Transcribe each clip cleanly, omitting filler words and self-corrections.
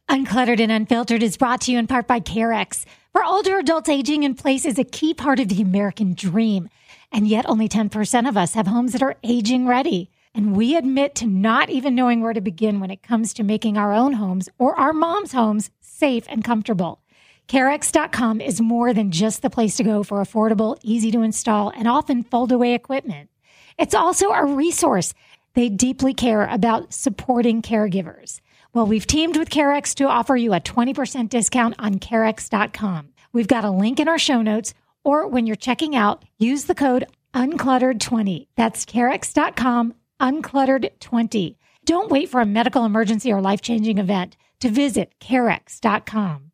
Uncluttered and Unfiltered is brought to you in part by Carex. For older adults, aging in place is a key part of the American dream. And yet only 10% of us have homes that are aging ready. And we admit to not even knowing where to begin when it comes to making our own homes or our mom's homes safe and comfortable. Carex.com is more than just the place to go for affordable, easy to install, and often fold away equipment. It's also a resource. They deeply care about supporting caregivers. Well, we've teamed with Carex to offer you a 20% discount on Carex.com. We've got a link in our show notes, or when you're checking out, use the code UNCLUTTERED20. That's Carex.com, UNCLUTTERED20. Don't wait for a medical emergency or life-changing event to visit Carex.com.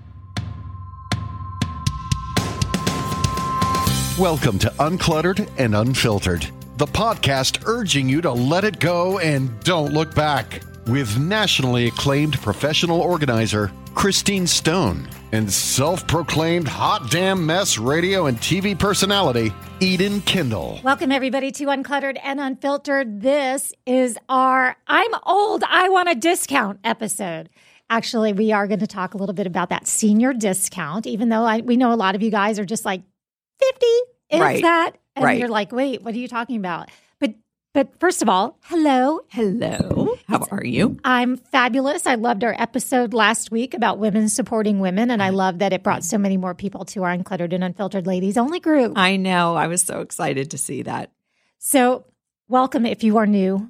Welcome to Uncluttered and Unfiltered, the podcast urging you to let it go and don't look back. With nationally acclaimed professional organizer Christine Stone and self-proclaimed hot damn mess radio and TV personality Eden Kendall. Welcome, everybody, to Uncluttered and Unfiltered. This is our I'm Old, I Want a Discount episode. Actually, we are going to talk a little bit about that senior discount, even though we know a lot of you guys are just like 50, is right. that? And right. You're like, wait, what are you talking about? But first of all, hello. Hello. How are you? I'm fabulous. I loved our episode last week about women supporting women, and I love that it brought so many more people to our Uncluttered and Unfiltered Ladies Only group. I know. I was so excited to see that. So welcome if you are new.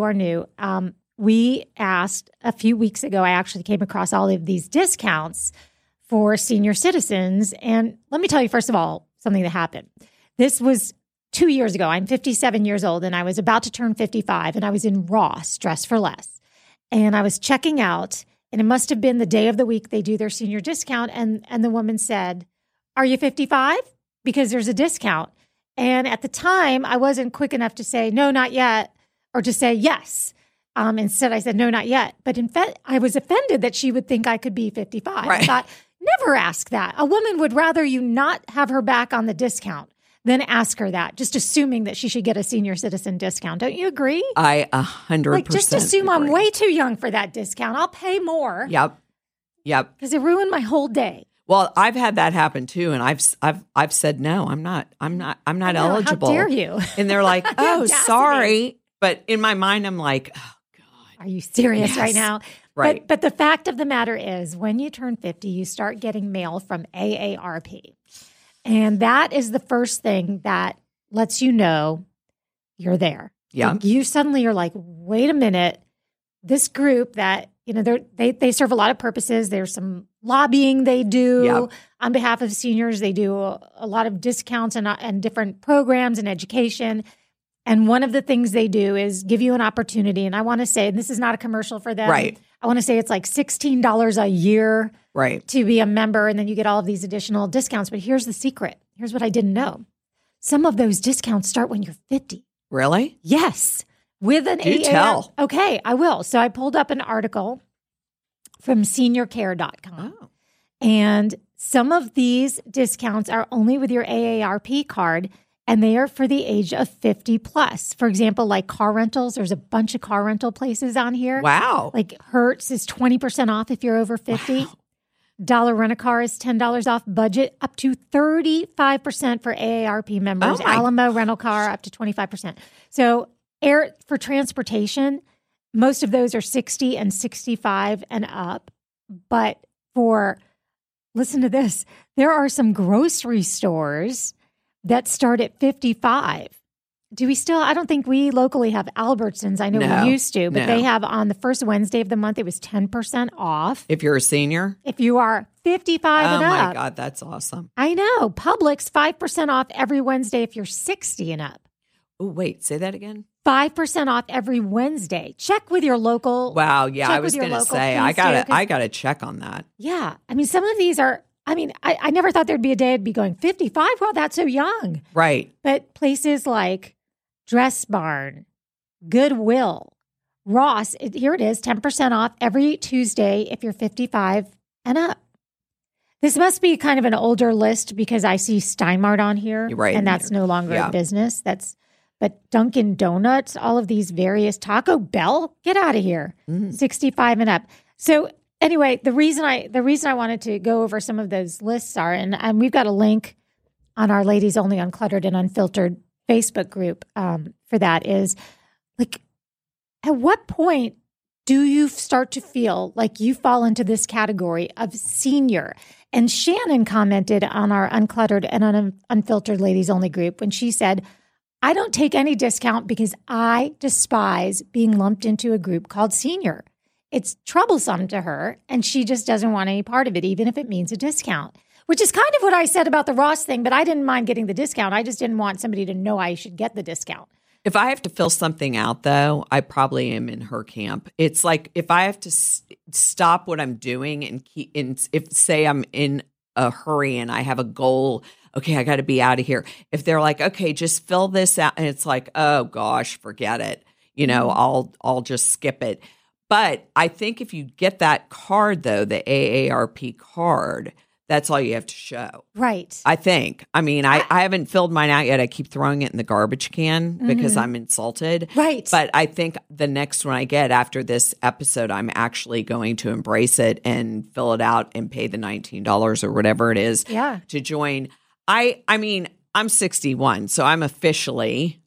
We asked a few weeks ago, I actually came across all of these discounts for senior citizens. And let me tell you, first of all, something that happened. This was 2 years ago. I'm 57 years old and I was about to turn 55 and I was in Ross, Dress for Less. And I was checking out and it must have been the day of the week they do their senior discount. And the woman said, "Are you 55? Because there's a discount." And at the time I wasn't quick enough to say, "No, not yet," or to say yes. Instead I said, "No, not yet." But in fact, I was offended that she would think I could be 55. Right. I thought, never ask that. A woman would rather you not have her back on the discount than ask her that, just assuming that she should get a senior citizen discount. Don't you agree? I 100% Like, just assume agree. I'm way too young for that discount. I'll pay more. Yep. Because it ruined my whole day. Well, I've had that happen too, and I've said no. I'm not eligible. How dare you? And they're like, "Oh, audacity. sorry." But in my mind, I'm like, "Oh God, Are you serious Yes. right now?" Right. But the fact of the matter is, when you turn 50, you start getting mail from AARP. And that is the first thing that lets you know you're there. Yeah. Like, you suddenly are like, wait a minute, this group that, they serve a lot of purposes. There's some lobbying they do on behalf of seniors. They do a lot of discounts and different programs and education. And one of the things they do is give you an opportunity. And I want to say, and this is not a commercial for them. Right. I want to say it's like $16 a year right." to be a member, and then you get all of these additional discounts. But here's the secret. Here's what I didn't know. Some of those discounts start when you're 50. Really? Yes. With an Do tell. Okay, I will. So I pulled up an article from seniorcare.com. Oh. And some of these discounts are only with your AARP card, and they are for the age of 50 plus. For example, like car rentals, there's a bunch of car rental places on here. Wow. Like Hertz is 20% off if you're over 50. Wow. Dollar Rent-A-Car is $10 off budget, up to 35% for AARP members. Oh my Alamo Rental Car up to 25%. So air for transportation, most of those are 60 and 65 and up. But listen to this, there are some grocery stores that start at 55. Do we still? I don't think we locally have Albertsons. I know No, we used to, but no. they have on the first Wednesday of the month, it was 10% off. If you're a senior? If you are 55 Oh and up. my God, that's awesome. I know. Publix, 5% off every Wednesday if you're 60 and up. Oh, wait, say that again. 5% off every Wednesday. Check with your local. Wow, yeah, check I was with your going to local, say please, too, 'cause- I gotta check on that. Yeah. I mean, some of these are, I never thought there'd be a day I'd be going 55. Well, that's so young. Right. But places like Dress Barn, Goodwill, Ross, here it is, 10% off every Tuesday if you're 55 and up. This must be kind of an older list because I see Steinmart on here. You're right. And that's no longer Yeah. in business. But Dunkin' Donuts, all of these various, Taco Bell, get out of here. 65 and up. So anyway, the reason I wanted to go over some of those lists are, and we've got a link on our Ladies Only Uncluttered and Unfiltered Facebook group for that, is like, at what point do you start to feel like you fall into this category of senior? And Shannon commented on our Uncluttered and Unfiltered Ladies Only group when she said, I don't take any discount because I despise being lumped into a group called senior. It's troublesome to her, and she just doesn't want any part of it, even if it means a discount, which is kind of what I said about the Ross thing, but I didn't mind getting the discount. I just didn't want somebody to know I should get the discount. If I have to fill something out, though, I probably am in her camp. It's like if I have to stop what I'm doing if say I'm in a hurry and I have a goal, okay, I got to be out of here. If they're like, okay, just fill this out, and it's like, oh gosh, forget it. I'll just skip it. But I think if you get that card, though, the AARP card, that's all you have to show. Right. I think. I mean, I haven't filled mine out yet. I keep throwing it in the garbage can because I'm insulted. Right. But I think the next one I get after this episode, I'm actually going to embrace it and fill it out and pay the $19 or whatever it is to join. I mean, I'm 61, so I'm officially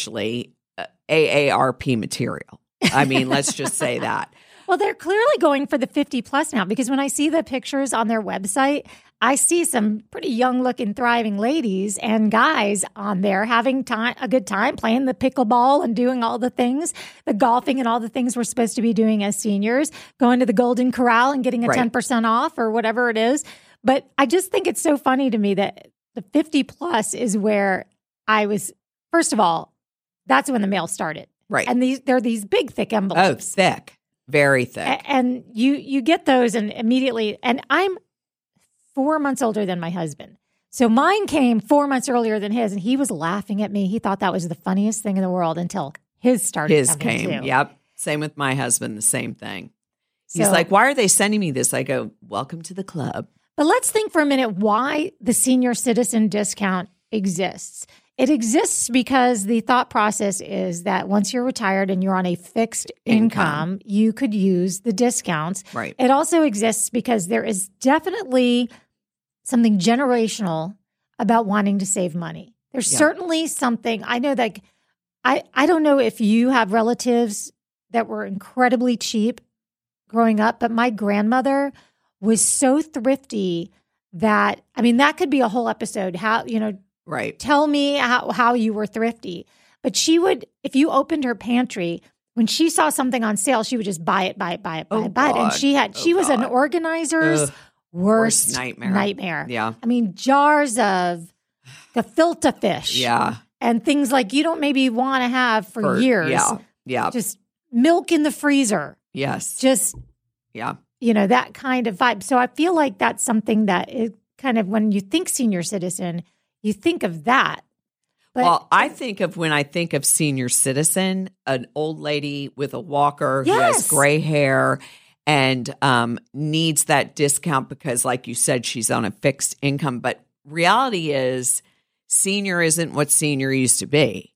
AARP material. I mean, let's just say that. Well, they're clearly going for the 50 plus now, because when I see the pictures on their website, I see some pretty young looking, thriving ladies and guys on there having a good time playing the pickleball and doing all the things, the golfing and all the things we're supposed to be doing as seniors, going to the Golden Corral and getting a 10% off or whatever it is. But I just think it's so funny to me that the 50 plus is where I was, first of all, that's when the mail started. Right. And they're these big, thick envelopes. Oh, thick. Very thick. And you get those and immediately, and I'm 4 months older than my husband. So mine came 4 months earlier than his, and he was laughing at me. He thought that was the funniest thing in the world until his started His coming came, too. Yep. Same with my husband, the same thing. He's So, like, why are they sending me this? I go, welcome to the club. but let's think for a minute why the senior citizen discount exists. It exists because the thought process is that once you're retired and you're on a fixed income, you could use the discounts. Right. It also exists because there is definitely something generational about wanting to save money. There's certainly something, I know that, I don't know if you have relatives that were incredibly cheap growing up, but my grandmother was so thrifty that, I mean, that could be a whole episode. How, Right. tell me how you were thrifty. But she would, if you opened her pantry, when she saw something on sale, she would just buy it. And she was an organizer's worst nightmare. Yeah. I mean, jars of gefilte fish. Yeah. And things like you don't maybe want to have for years. Yeah. Yeah. Just milk in the freezer. Yes. Just, that kind of vibe. So I feel like that's something that is kind of, when you think senior citizen, you think of that. But I think of, when I think of senior citizen, an old lady with a walker who has gray hair and needs that discount because, like you said, she's on a fixed income. But reality is, senior isn't what senior used to be.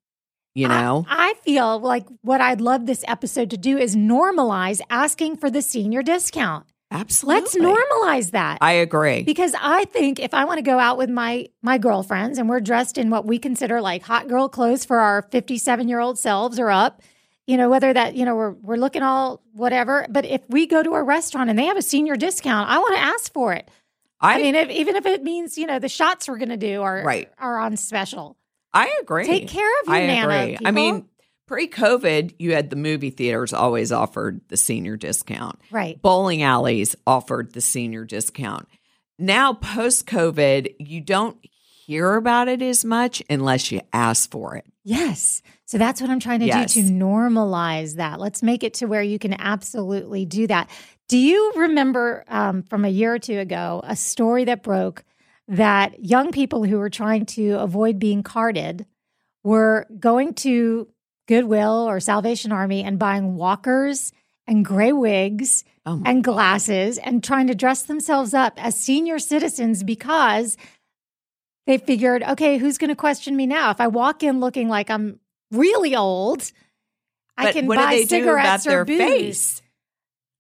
I feel like what I'd love this episode to do is normalize asking for the senior discount. Absolutely. Let's normalize that. I agree. Because I think if I want to go out with my girlfriends and we're dressed in what we consider like hot girl clothes for our 57-year-old selves or up, whether that, we're looking all whatever. But if we go to a restaurant and they have a senior discount, I want to ask for it. Even if it means, the shots we're going to do are on special. I agree. Take care of your Nana people. I mean, pre-COVID, you had the movie theaters always offered the senior discount. Right. Bowling alleys offered the senior discount. Now, post-COVID, you don't hear about it as much unless you ask for it. Yes. So that's what I'm trying to do, to normalize that. Let's make it to where you can absolutely do that. Do you remember from a year or two ago, a story that broke that young people who were trying to avoid being carded were going to Goodwill or Salvation Army and buying walkers and gray wigs and glasses and trying to dress themselves up as senior citizens because they figured, okay, who's going to question me now? If I walk in looking like I'm really old, I can buy cigarettes or booze. Face?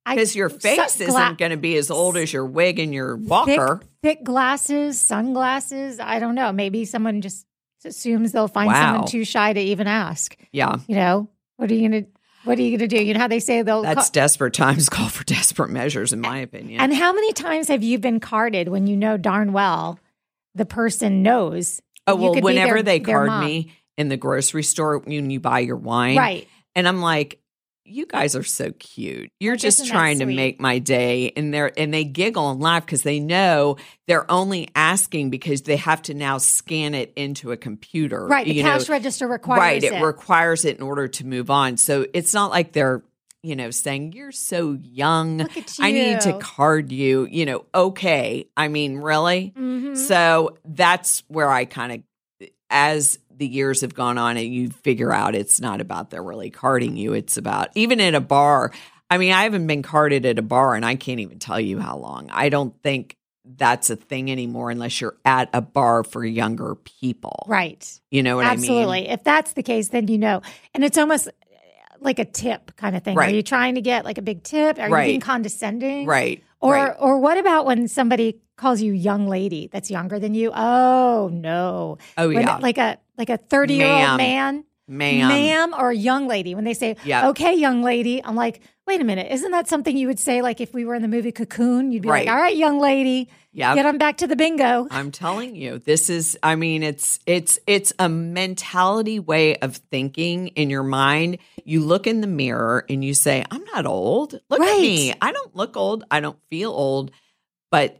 Because your face isn't going to be as old as your wig and your walker. Thick glasses, sunglasses. I don't know. Maybe someone just assumes they'll find someone too shy to even ask. Yeah. You know, what are you going to do? You know how they say that's desperate times call for desperate measures, in my opinion. And how many times have you been carded when you know darn well the person knows? Oh, well, whenever they card me in the grocery store when you buy your wine. Right. And I'm like, you guys are so cute. You're just trying to make my day. And they giggle and laugh because they know they're only asking because they have to now scan it into a computer. Right. The cash register requires it. Right. It requires it in order to move on. So it's not like they're, saying, you're so young. Look at you. I need to card you. Okay. I mean, really? Mm-hmm. So that's where I kind of, as the years have gone on and you figure out it's not about they're really carding you. It's about, even at a bar. I mean, I haven't been carded at a bar and I can't even tell you how long. I don't think that's a thing anymore unless you're at a bar for younger people. Right. You know what I mean? Absolutely. If that's the case, then you know. And it's almost like a tip kind of thing. Right. Are you trying to get like a big tip? Are you being condescending? Right. Or what about when somebody calls you young lady that's younger than you? Oh, no. Oh, yeah. Like a 30-year-old ma'am, or a young lady. When they say, okay, young lady, I'm like, wait a minute. Isn't that something you would say like if we were in the movie Cocoon? You'd be like, all right, young lady, get on back to the bingo. I'm telling you, this is, I mean, it's a mentality way of thinking in your mind. You look in the mirror and you say, I'm not old. Look at me. I don't look old. I don't feel old. But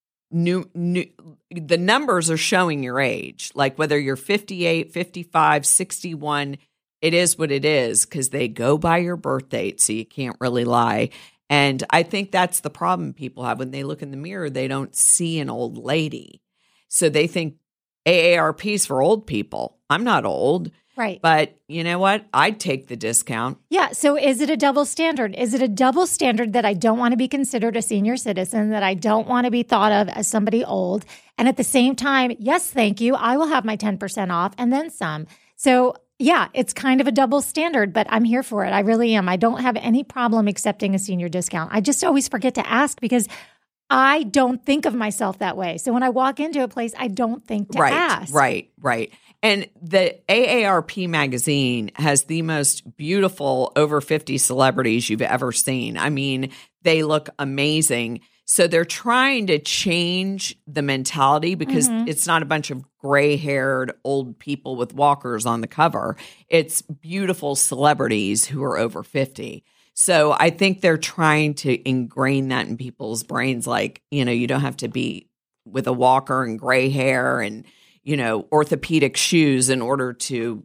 the numbers are showing your age, like whether you're 58, 55, 61, it is what it is because they go by your birth date, so you can't really lie. And I think that's the problem people have when they look in the mirror, they don't see an old lady. So they think AARP's for old people. I'm not old. Right. But you know what? I'd take the discount. Yeah. So is it a double standard? Is it a double standard that I don't want to be considered a senior citizen, that I don't want to be thought of as somebody old? And at the same time, yes, thank you. I will have my 10% off and then some. So yeah, it's kind of a double standard, but I'm here for it. I really am. I don't have any problem accepting a senior discount. I just always forget to ask because I don't think of myself that way. So when I walk into a place, I don't think to ask. Right. And the AARP magazine has the most beautiful over 50 celebrities you've ever seen. I mean, they look amazing. So they're trying to change the mentality because it's not a bunch of gray-haired old people with walkers on the cover. It's beautiful celebrities who are over 50. So I think they're trying to ingrain that in people's brains. Like, you don't have to be with a walker and gray hair and, orthopedic shoes in order to,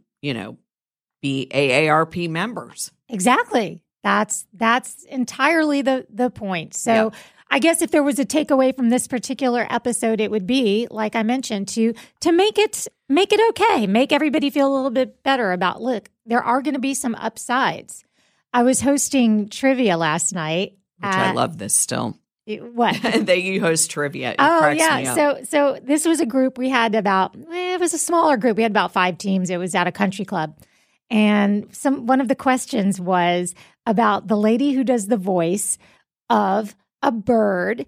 be AARP members. Exactly. That's entirely the point. So I guess if there was a takeaway from this particular episode, it would be, like I mentioned, to make it okay. Make everybody feel a little bit better about, look, there are going to be some upsides. I was hosting trivia last night. Which I love this still. What? That you host trivia. Oh, yeah. So this was a group we had it was a smaller group. We had about 5 teams. It was at a country club. And one of the questions was about the lady who does the voice of a bird,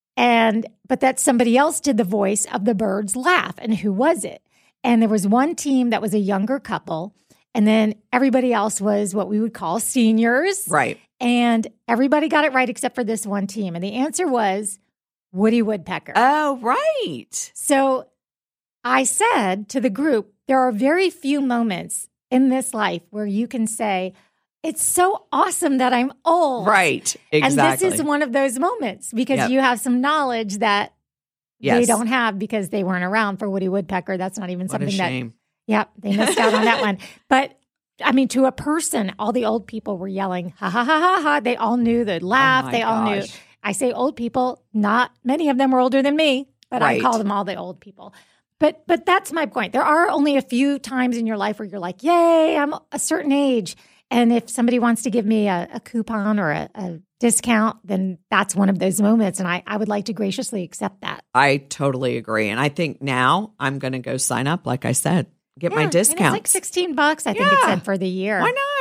but that somebody else did the voice of the bird's laugh. And who was it? And there was one team that was a younger couple. And then everybody else was what we would call seniors. Right. And everybody got it right except for this one team. And the answer was Woody Woodpecker. Oh, right. So I said to the group, there are very few moments in this life where you can say, it's so awesome that I'm old. Right. Exactly. And this is one of those moments because you have some knowledge that they don't have because they weren't around for Woody Woodpecker. That's not even something shame. Yep, they missed out on that one. But I mean, to a person, all the old people were yelling, ha, ha, ha, ha, ha. They all knew the laugh. They all knew. I say old people, not many of them were older than me, but I call them all the old people. But that's my point. There are only a few times in your life where you're like, yay, I'm a certain age. And if somebody wants to give me a coupon or a discount, then that's one of those moments. And I would like to graciously accept that. I totally agree. And I think now I'm going to go sign up, like I said. Get my discount. It's like $16, I think it said, for the year. Why not?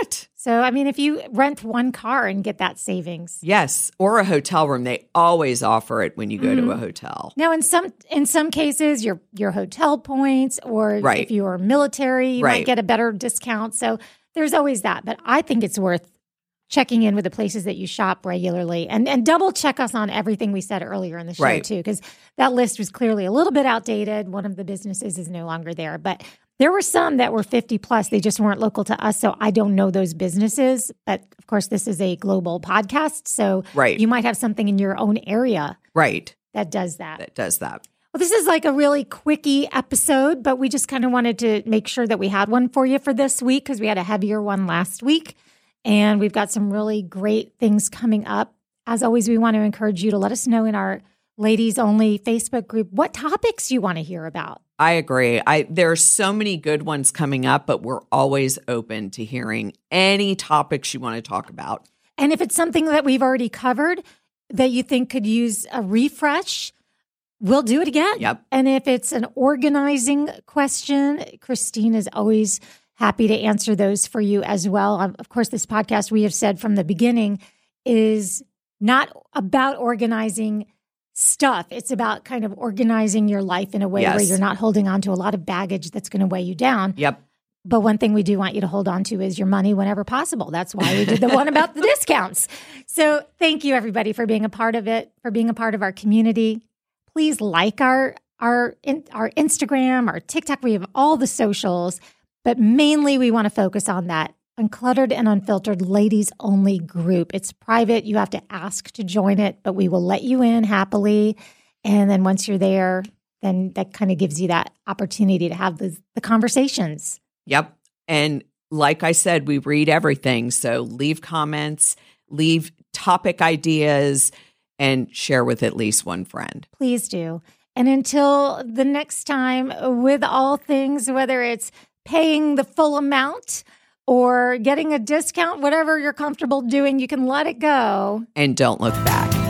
So, I mean, if you rent one car and get that savings. Yes, or a hotel room. They always offer it when you go to a hotel. Now, in some cases, your hotel points, or if you are military, you might get a better discount. So there's always that. But I think it's worth checking in with the places that you shop regularly and double check us on everything we said earlier in the show too, because that list was clearly a little bit outdated. One of the businesses is no longer there, but there were some that were 50 plus. They just weren't local to us. So I don't know those businesses. But of course, this is a global podcast. So you might have something in your own area that does that. Well, this is like a really quickie episode, but we just kind of wanted to make sure that we had one for you for this week because we had a heavier one last week. And we've got some really great things coming up. As always, we want to encourage you to let us know in our Ladies Only Facebook group what topics you want to hear about. I agree. There are so many good ones coming up, but we're always open to hearing any topics you want to talk about. And if it's something that we've already covered that you think could use a refresh, we'll do it again. Yep. And if it's an organizing question, Christine is always happy to answer those for you as well. Of course, this podcast, we have said from the beginning, is not about organizing stuff. It's about kind of organizing your life in a way where you're not holding on to a lot of baggage that's going to weigh you down. Yep. But one thing we do want you to hold on to is your money whenever possible. That's why we did the one about the discounts. So thank you, everybody, for being a part of it, for being a part of our community. Please like our Instagram, our TikTok. We have all the socials, but mainly we want to focus on that Uncluttered and Unfiltered Ladies Only group. It's private. You have to ask to join it, but we will let you in happily. And then once you're there, then that kind of gives you that opportunity to have the conversations. Yep. And like I said, we read everything. So leave comments, leave topic ideas, and share with at least one friend. Please do. And until the next time, with all things, whether it's paying the full amount or getting a discount, whatever you're comfortable doing, you can let it go. And don't look back.